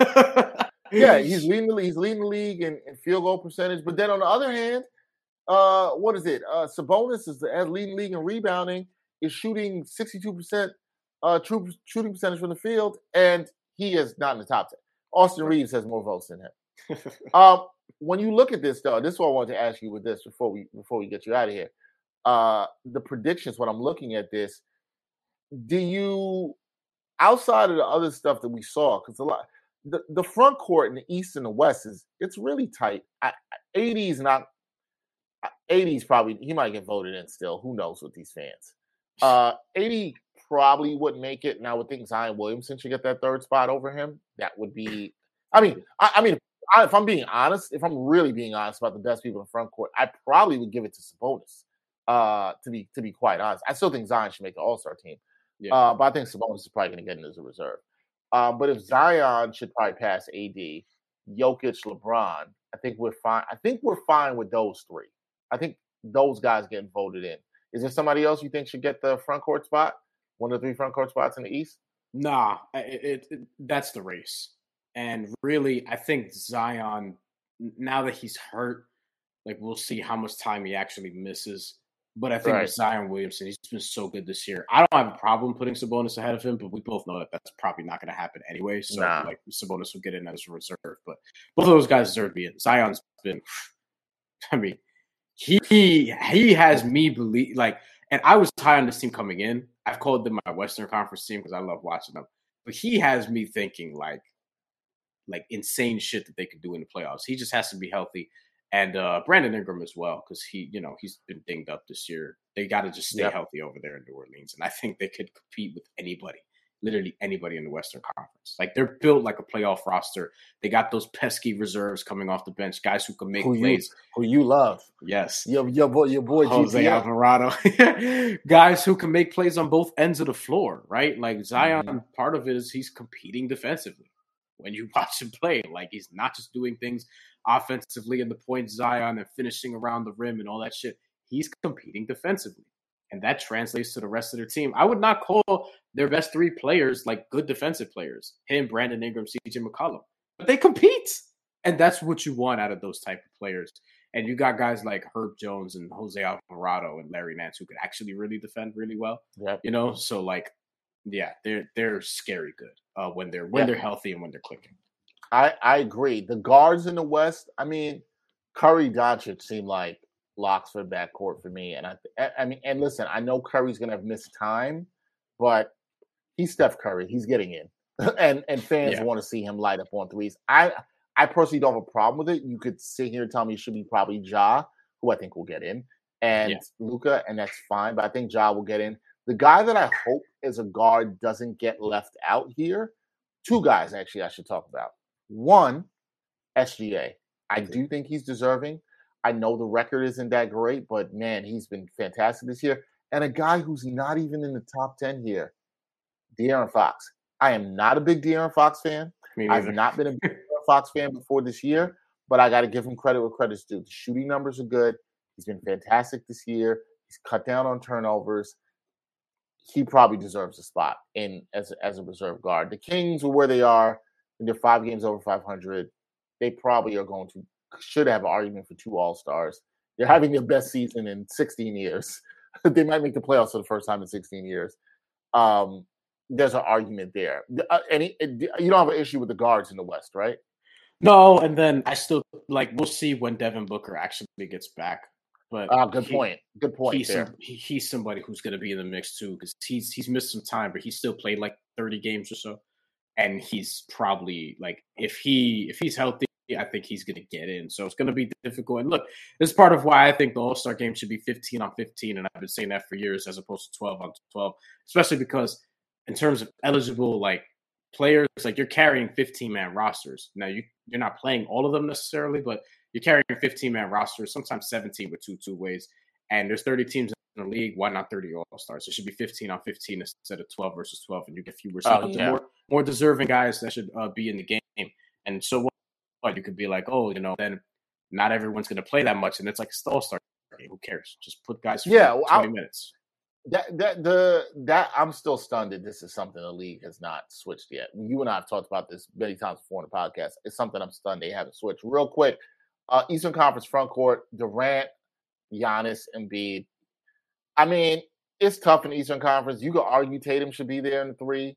Yeah, he's leading the league in field goal percentage. But then on the other hand, what is it? Sabonis is leading the league in rebounding, is shooting 62% true shooting percentage from the field, and he is not in the top 10. Austin Reeves has more votes than him. When you look at this, though, this is what I wanted to ask you with this before we get you out of here. The predictions, when I'm looking at this, do you, outside of the other stuff that we saw, because the front court in the East and the West it's really tight. 80's not 80's probably, he might get voted in still. Who knows with these fans? 80 probably wouldn't make it. And I would think Zion Williamson should get that third spot over him. That would be, if I'm being honest, if I'm really being honest about the best people in the front court, I probably would give it to Sabonis. To be quite honest, I still think Zion should make the All-Star team. Yeah. But I think Sabonis is probably going to get in as a reserve. But if Zion should probably pass AD, Jokic, LeBron, I think we're fine. I think we're fine with those three. I think those guys getting voted in. Is there somebody else you think should get the front court spot? One of the 3 front court spots in the East? Nah, that's the race. And really, I think Zion, now that he's hurt, like we'll see how much time he actually misses. But I think with Zion Williamson, he's been so good this year. I don't have a problem putting Sabonis ahead of him, but we both know that that's probably not going to happen anyway. So like Sabonis will get in as a reserve. But both of those guys deserve to be in. Zion's been, he has me believe, like, and I was high on this team coming in. I've called them my Western Conference team because I love watching them. But he has me thinking like insane shit that they could do in the playoffs. He just has to be healthy. And Brandon Ingram as well, because he's been dinged up this year. They got to just stay healthy over there in New Orleans, and I think they could compete with anybody literally anybody in the Western Conference. Like they're built like a playoff roster. They got those pesky reserves coming off the bench, guys who can make plays. Who you love. Yes. Your boy Jose GTA. Alvarado. Guys who can make plays on both ends of the floor, right? Like Zion, part of it is he's competing defensively. When you watch him play, like he's not just doing things offensively in the point Zion and finishing around the rim and all that shit. He's competing defensively. And that translates to the rest of their team. I would not call their best three players like good defensive players. Him, Brandon Ingram, CJ McCollum. But they compete. And that's what you want out of those type of players. And you got guys like Herb Jones and Jose Alvarado and Larry Nance who could actually really defend really well. Yep. You know, so like, yeah, they're scary good when they're healthy and when they're clicking. I agree. The guards in the West, I mean, Curry, Doncic seem like locks for the backcourt for me. And I mean, and listen, I know Curry's gonna have missed time, but he's Steph Curry. He's getting in, and fans want to see him light up on threes. I personally don't have a problem with it. You could sit here and tell me it should be probably Ja, who I think will get in, and Luka, and that's fine. But I think Ja will get in. The guy that I hope as a guard doesn't get left out here. Two guys actually I should talk about. One, SGA. I do think he's deserving. I know the record isn't that great, but man, he's been fantastic this year. And a guy who's not even in the top 10 here, De'Aaron Fox. I am not a big De'Aaron Fox fan. I've not been a big De'Aaron Fox fan before this year, but I got to give him credit where credit's due. The shooting numbers are good. He's been fantastic this year. He's cut down on turnovers. He probably deserves a spot as a reserve guard. The Kings are where they are, and they're 5 games over 500. They probably should have an argument for 2 All-Stars. They're having their best season in 16 years. They might make the playoffs for the first time in 16 years. There's an argument there. You don't have an issue with the guards in the West, right? No, and then I still we'll see when Devin Booker actually gets back. But good point. Good point. He's somebody who's going to be in the mix too because he's missed some time, but he still played like 30 games or so, and he's probably if he's healthy, I think he's going to get in. So it's going to be difficult. And look, this is part of why I think the All-Star game should be 15 on 15, and I've been saying that for years as opposed to 12 on 12, especially because in terms of eligible players, you're carrying 15-man rosters. Now you're not playing all of them necessarily, but you're carrying 15-man rosters, sometimes 17 with two ways. And there's 30 teams in the league. Why not 30 All-Stars? It should be 15 on 15 instead of 12 versus 12, and you get fewer. More deserving guys that should be in the game. And so what you could be then not everyone's going to play that much, and it's it's the All-Star game. Who cares? Just put guys for 20 minutes. That I'm still stunned that this is something the league has not switched yet. You and I have talked about this many times before in the podcast. It's something I'm stunned they haven't switched. Real quick, Eastern Conference front court, Durant, Giannis, Embiid. I mean, it's tough in the Eastern Conference. You could argue Tatum should be there in the 3.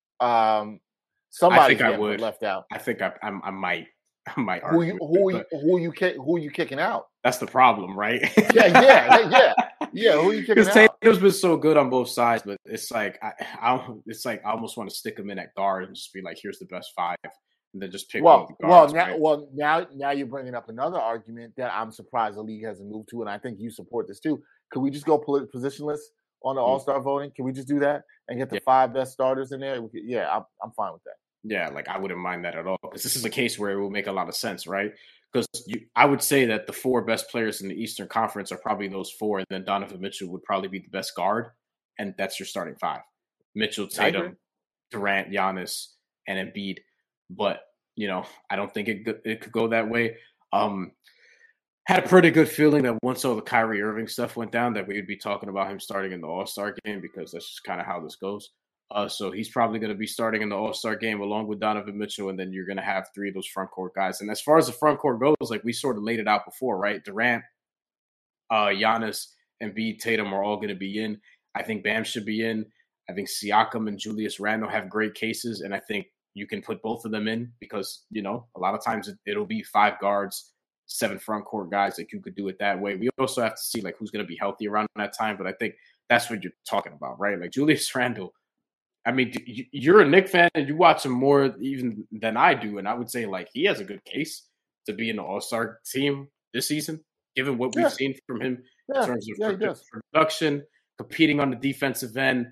Somebody's getting left out. I think I might argue. Who are you kicking out? That's the problem, right? Yeah. Who are you kicking out? Because Tatum's been so good on both sides, but it's I almost want to stick him in at guard and just be here's the best 5, and then just pick one of the guards. Now you're bringing up another argument that I'm surprised the league hasn't moved to, and I think you support this too. Could we just go positionless on the All-Star voting? Can we just do that and get the 5 best starters in there? I'm fine with that. Yeah, I wouldn't mind that at all because this is a case where it will make a lot of sense, right? Because I would say that the 4 best players in the Eastern Conference are probably those 4, and then Donovan Mitchell would probably be the best guard, and that's your starting 5. Mitchell, Tatum, Durant, Giannis, and Embiid. But, I don't think it could go that way. Had a pretty good feeling that once all the Kyrie Irving stuff went down that we would be talking about him starting in the All-Star game because that's just kind of how this goes. So he's probably going to be starting in the All-Star game along with Donovan Mitchell, and then you're going to have 3 of those front court guys. And as far as the front court goes, we sort of laid it out before, right? Durant, Giannis, Embiid, Tatum are all going to be in. I think Bam should be in. I think Siakam and Julius Randle have great cases, and I think you can put both of them in because, a lot of times it'll be 5 guards, 7 front court guys. You could do it that way. We also have to see who's going to be healthy around that time, but I think that's what you're talking about, right? Julius Randle. I mean, you're a Knick fan and you watch him more even than I do, and I would say he has a good case to be in the All-Star team this season, given what we've seen from him in terms of production, competing on the defensive end.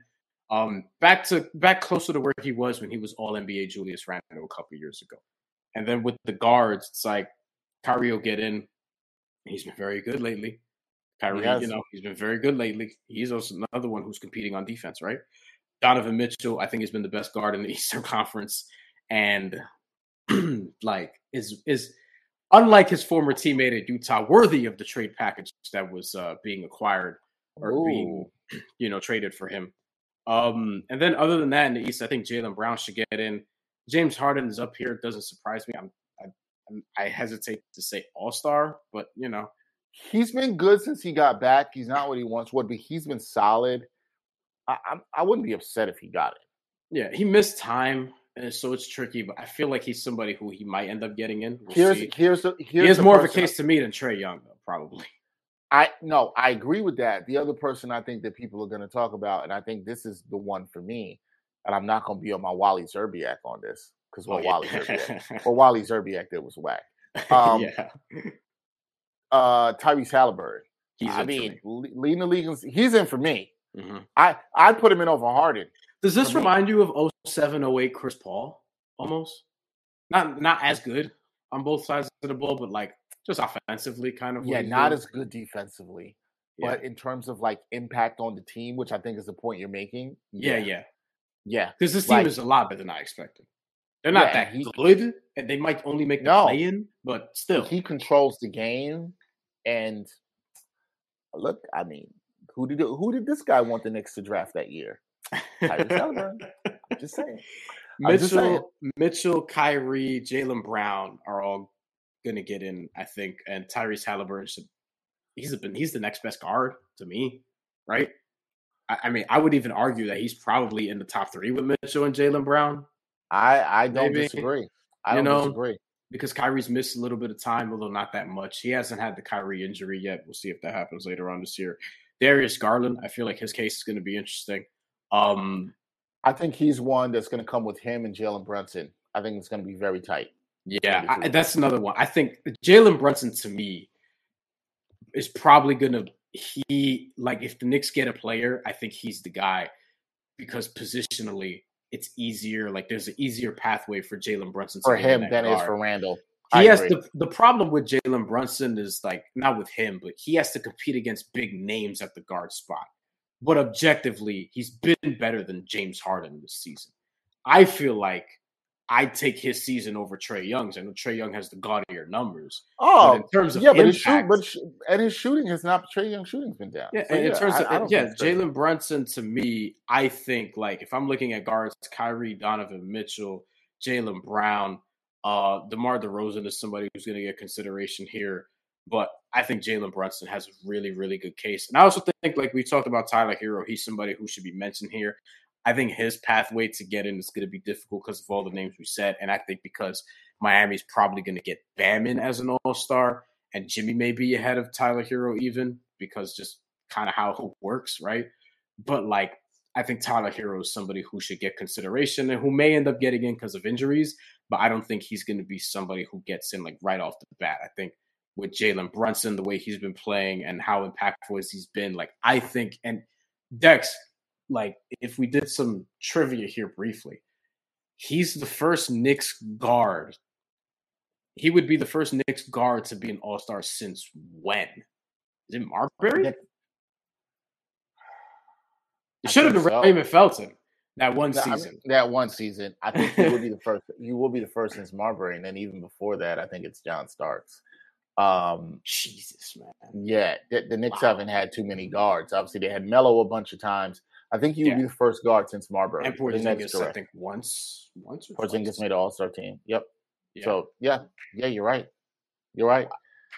Back closer to where he was when he was All NBA Julius Randle a couple years ago. And then with the guards, it's like Kyrie will get in. He's been very good lately. Kyrie, he's been very good lately. He's also another one who's competing on defense, right? Donovan Mitchell, I think, has been the best guard in the Eastern Conference, and like is unlike his former teammate at Utah, worthy of the trade package that was being acquired or being traded for him. And then other than that in the East, I think Jaylen Brown should get in. James Harden is up here. It doesn't surprise me. I hesitate to say all-star, but he's been good since he got back. He's not what he once was, but he's been solid. I wouldn't be upset if he got it. Yeah, he missed time, and so it's tricky. But I feel like he's somebody who he might end up getting in. He has more of a case to me than Trae Young, though, probably. I agree with that. The other person I think that people are going to talk about, and I think this is the one for me, and I'm not going to be on my Wally Szczerbiak on this because Wally Szczerbiak did was whack. Tyrese Halliburton. Leading the league, he's in for me. Mm-hmm. I'd put him in over Harden. Does this remind you of 07-08 Chris Paul? Almost not as good on both sides of the ball, but like just offensively, kind of. Yeah, not as good defensively, but in terms of like impact on the team, which I think is the point you're making. Yeah. Because this team is a lot better than I expected. They're not that good, and they might only make the play-in, but still, he controls the game. And look, I mean, who did this guy want the Knicks to draft that year? Tyrese Halliburton. I'm just saying. Mitchell, Kyrie, Jaylen Brown are all going to get in, I think, and Tyrese Halliburton he's the next best guard to me, right? I mean, I would even argue that he's probably in the top 3 with Mitchell and Jaylen Brown. I don't disagree. I don't disagree. Because Kyrie's missed a little bit of time, although not that much. He hasn't had the Kyrie injury yet. We'll see if that happens later on this year. Darius Garland, I feel like his case is going to be interesting. I think he's one that's going to come with him and Jalen Brunson. I think it's going to be very tight. Yeah, that's another one. I think Jalen Brunson, to me, is probably going to if the Knicks get a player, I think he's the guy because positionally it's easier. Like there's an easier pathway for Jalen Brunson for him than it is for Randall. He has the problem with Jalen Brunson is like not with him, but he has to compete against big names at the guard spot. But objectively, he's been better than James Harden this season. I feel like I'd take his season over Trae Young's. I know Trae Young has the gaudier numbers. Oh, in terms of impact, and his shooting has not. Trae Young's shooting's been down. Yeah, so and in terms of Jalen Brunson, to me, I think like if I'm looking at guards, Kyrie, Donovan Mitchell, Jaylen Brown, DeMar DeRozan is somebody who's going to get consideration here. But I think Jalen Brunson has a really, really good case. And I also think, like we talked about Tyler Hero, he's somebody who should be mentioned here. I think his pathway to get in is going to be difficult because of all the names we said. And I think because Miami's probably going to get Bam in as an all-star, and Jimmy may be ahead of Tyler Hero even because just kind of how it works, right? But, like, I think Tyler Hero is somebody who should get consideration and who may end up getting in because of injuries. But I don't think he's going to be somebody who gets in, like, right off the bat. I think with Jalen Brunson, the way he's been playing and how impactful he's been, like, I think – and Dex – like, if we did some trivia here briefly, he's the first Knicks guard. He would be the first Knicks guard to be an all-star since when? Is it Marbury? It should have been Raymond Felton that one season. That one season. I think he will be the first. You will be the first since Marbury. And then even before that, I think it's John Starks. Jesus, man. Yeah, the Knicks haven't had too many guards. Obviously, they had Melo a bunch of times. I think he would be the first guard since Marbury. And Porzingis, I think once or Porzingis made an all-star team. Yep. Yeah. So, yeah, you're right. You're right.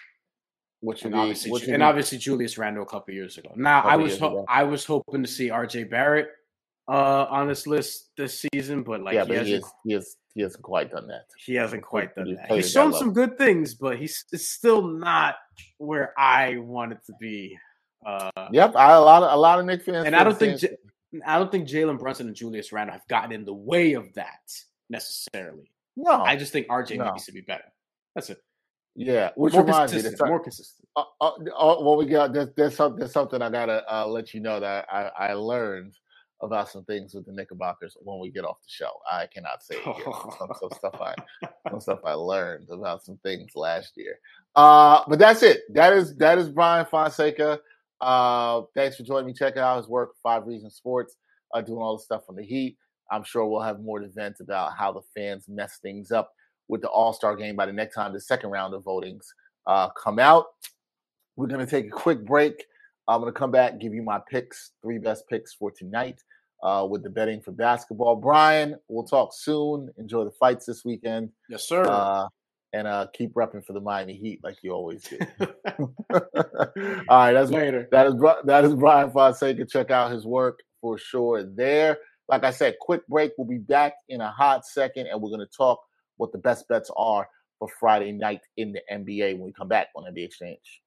Obviously Julius Randle a couple years ago. Now, I was hoping to see RJ Barrett on this list this season, but like he hasn't quite done that. He hasn't quite done that. He's shown some good things, but it's still not where I want it to be. A lot of Knicks fans, and I don't think Jalen Brunson and Julius Randle have gotten in the way of that necessarily. No, I just think RJ needs to be better. That's it. Yeah, which reminds me, more consistent. Well, we got there's something I gotta let you know that I learned about some things with the Knickerbockers when we get off the show. I cannot say it here. Some stuff I learned about some things last year. But that's it. That is Brian Fonseca. Thanks for joining me. Check out his work, 5 Reasons Sports, doing all the stuff on the Heat. I'm sure we'll have more events about how the fans mess things up with the All-Star game by the next time the second round of votings come out. We're going to take a quick break. I'm going to come back, give you my picks, 3 best picks for tonight with the betting for basketball. Brian, we'll talk soon. Enjoy the fights this weekend. Yes, sir. And keep repping for the Miami Heat like you always do. All right, that is Brian Fonseca. Check out his work for sure there. Like I said, quick break. We'll be back in a hot second, and we're going to talk what the best bets are for Friday night in the NBA when we come back on NBA Exchange.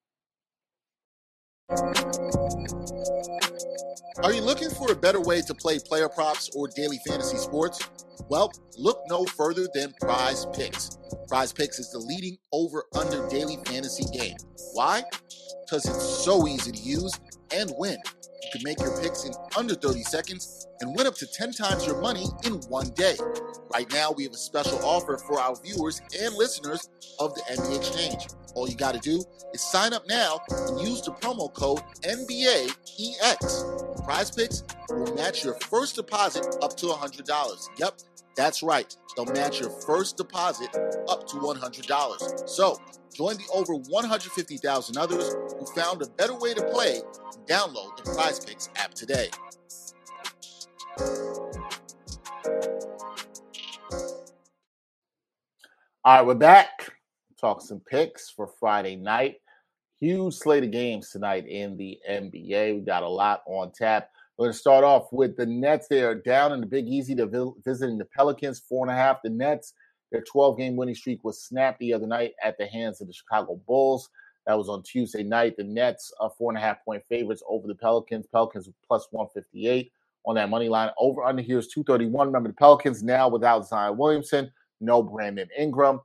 Are you looking for a better way to play player props or daily fantasy sports? Well, look no further than Prize Picks. Prize Picks is the leading over-under daily fantasy game. Why? Because it's so easy to use and win. You can make your picks in under 30 seconds and win up to 10 times your money in one day. Right now, we have a special offer for our viewers and listeners of the NBA Exchange. All you got to do is sign up now and use the promo code NBAEX. Prize Picks will match your first deposit up to $100. Yep, that's right. They'll match your first deposit up to $100. So, join the over 150,000 others who found a better way to play and download the Prize Picks app today. All right, we're back. Talk some picks for Friday night. Huge slate of games tonight in the NBA. We got a lot on tap. We're going to start off with the Nets. They are down in the Big Easy. They're visiting the Pelicans, 4.5. The Nets, their 12-game winning streak was snapped the other night at the hands of the Chicago Bulls. That was on Tuesday night. The Nets are 4.5-point favorites over the Pelicans. Pelicans plus 158 on that money line. Over under here is 231. Remember, the Pelicans now without Zion Williamson, no Brandon Ingram.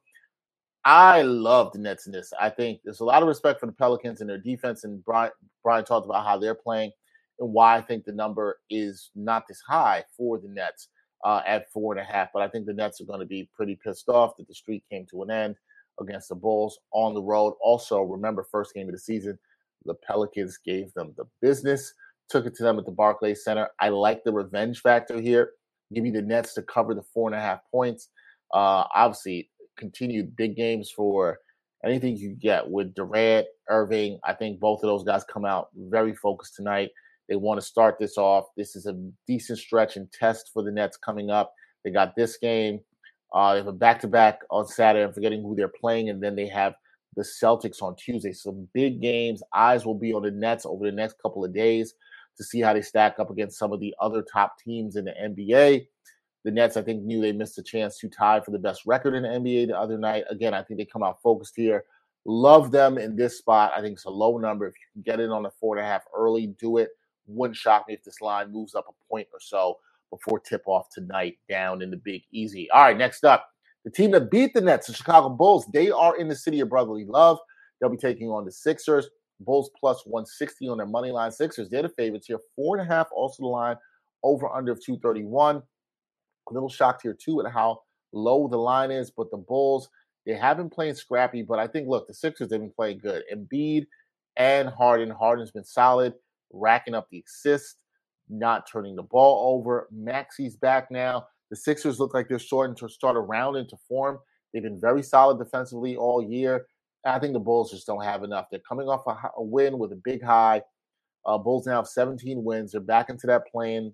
I love the Nets in this. I think there's a lot of respect for the Pelicans and their defense, and Brian talked about how they're playing and why I think the number is not this high for the Nets at 4.5. But I think the Nets are going to be pretty pissed off that the streak came to an end against the Bulls on the road. Also, remember, first game of the season, the Pelicans gave them the business, took it to them at the Barclays Center. I like the revenge factor here. Give me the Nets to cover the 4.5 points. Obviously, continued big games for anything you get with Durant, Irving. I think both of those guys come out very focused tonight. They want to start this off. This is a decent stretch and test for the Nets coming up. They got this game. They have a back-to-back on Saturday. I'm forgetting who they're playing. And then they have the Celtics on Tuesday. Some big games. Eyes will be on the Nets over the next couple of days to see how they stack up against some of the other top teams in the NBA. The Nets, I think, knew they missed a chance to tie for the best record in the NBA the other night. Again, I think they come out focused here. Love them in this spot. I think it's a low number. If you can get in on the 4.5 early, do it. Wouldn't shock me if this line moves up a point or so before tip-off tonight down in the Big Easy. All right, next up, the team that beat the Nets, the Chicago Bulls, they are in the city of brotherly love. They'll be taking on the Sixers. Bulls plus 160 on their money line. Sixers, they're the favorites here. 4.5 also the line, over under of 231. A little shocked here, too, at how low the line is. But the Bulls, they have been playing scrappy. But I think, look, the Sixers, they've been playing good. Embiid and Harden. Harden's been solid, racking up the assists, not turning the ball over. Maxi's back now. The Sixers look like they're starting to start a round into form. They've been very solid defensively all year. And I think the Bulls just don't have enough. They're coming off a win with a big high. Bulls now have 17 wins. They're back into that playing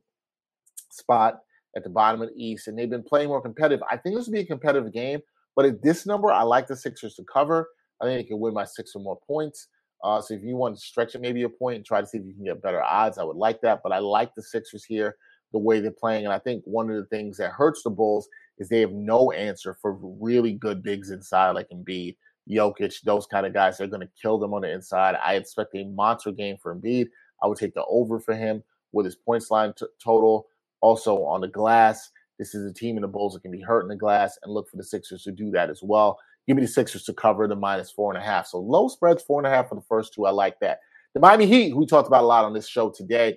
spot at the bottom of the East, and they've been playing more competitive. I think this will be a competitive game, but at this number, I like the Sixers to cover. I think they can win by 6 or more points. So if you want to stretch it maybe a point and try to see if you can get better odds, I would like that. But I like the Sixers here, the way they're playing. And I think one of the things that hurts the Bulls is they have no answer for really good bigs inside like Embiid, Jokic, those kind of guys. They're going to kill them on the inside. I expect a monster game for Embiid. I would take the over for him with his points line total. Also on the glass, this is a team in the Bulls that can be hurt in the glass, and look for the Sixers to do that as well. Give me the Sixers to cover the minus 4.5. So low spreads, 4.5 for the first two. I like that. The Miami Heat, who we talked about a lot on this show today,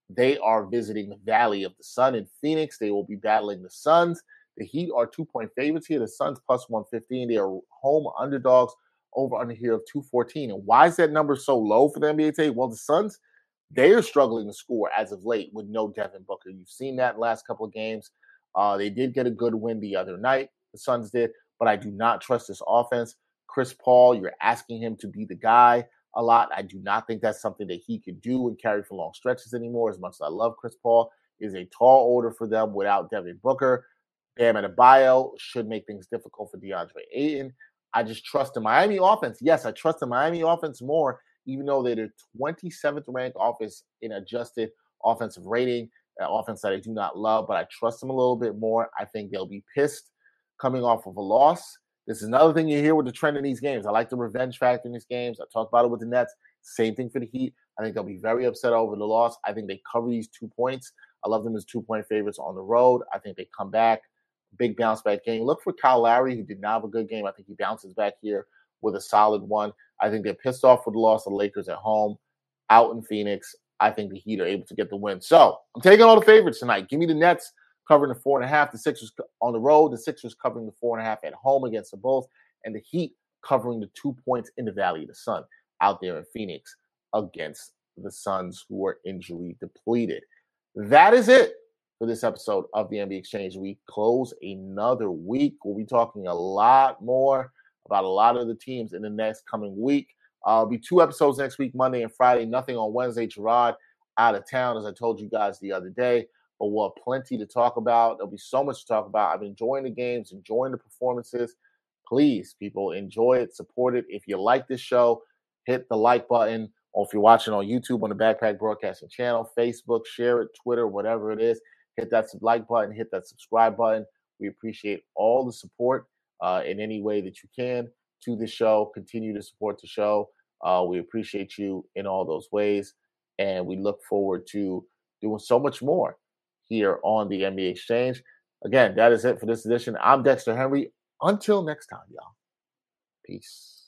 They are visiting the Valley of the Sun in Phoenix. They will be battling the Suns. The Heat are 2-point favorites here. The Suns plus 115. They are home underdogs over under here of 214. And why is that number so low for the NBA today? Well, the Suns, they are struggling to score as of late with no Devin Booker. You've seen that in the last couple of games. They did get a good win the other night. The Suns did, but I do not trust this offense. Chris Paul, you're asking him to be the guy a lot. I do not think that's something that he can do and carry for long stretches anymore. As much as I love Chris Paul, is a tall order for them without Devin Booker. Bam Adebayo should make things difficult for DeAndre Ayton. I just trust the Miami offense. Yes, I trust the Miami offense more, even though they're the 27th ranked offense in adjusted offensive rating, an offense that I do not love, but I trust them a little bit more. I think they'll be pissed coming off of a loss. This is another thing you hear with the trend in these games. I like the revenge factor in these games. I talked about it with the Nets. Same thing for the Heat. I think they'll be very upset over the loss. I think they cover these 2 points. I love them as 2-point favorites on the road. I think they come back. Big bounce back game. Look for Kyle Lowry, who did not have a good game. I think he bounces back here with a solid one. I think they're pissed off with the loss of the Lakers at home, out in Phoenix. I think the Heat are able to get the win. So I'm taking all the favorites tonight. Give me the Nets covering the 4.5. The Sixers on the road. The Sixers covering the 4.5 at home against the Bulls, and the Heat covering the 2 points in the Valley of the Sun out there in Phoenix against the Suns, who are injury depleted. That is it for this episode of the NBA Exchange. We close another week. We'll be talking a lot more about a lot of the teams in the next coming week. There'll be 2 episodes next week, Monday and Friday. Nothing on Wednesday. Gerard out of town, as I told you guys the other day. But we'll have plenty to talk about. There'll be so much to talk about. I've been enjoying the games, enjoying the performances. Please, people, enjoy it, support it. If you like this show, hit the like button. Or if you're watching on YouTube on the Backpack Broadcasting channel, Facebook, share it, Twitter, whatever it is, hit that like button, hit that subscribe button. We appreciate all the support in any way that you can to the show. Continue to support the show. We appreciate you in all those ways. And we look forward to doing so much more here on the NBA Exchange. Again, that is it for this edition. I'm Dexter Henry. Until next time, y'all. Peace.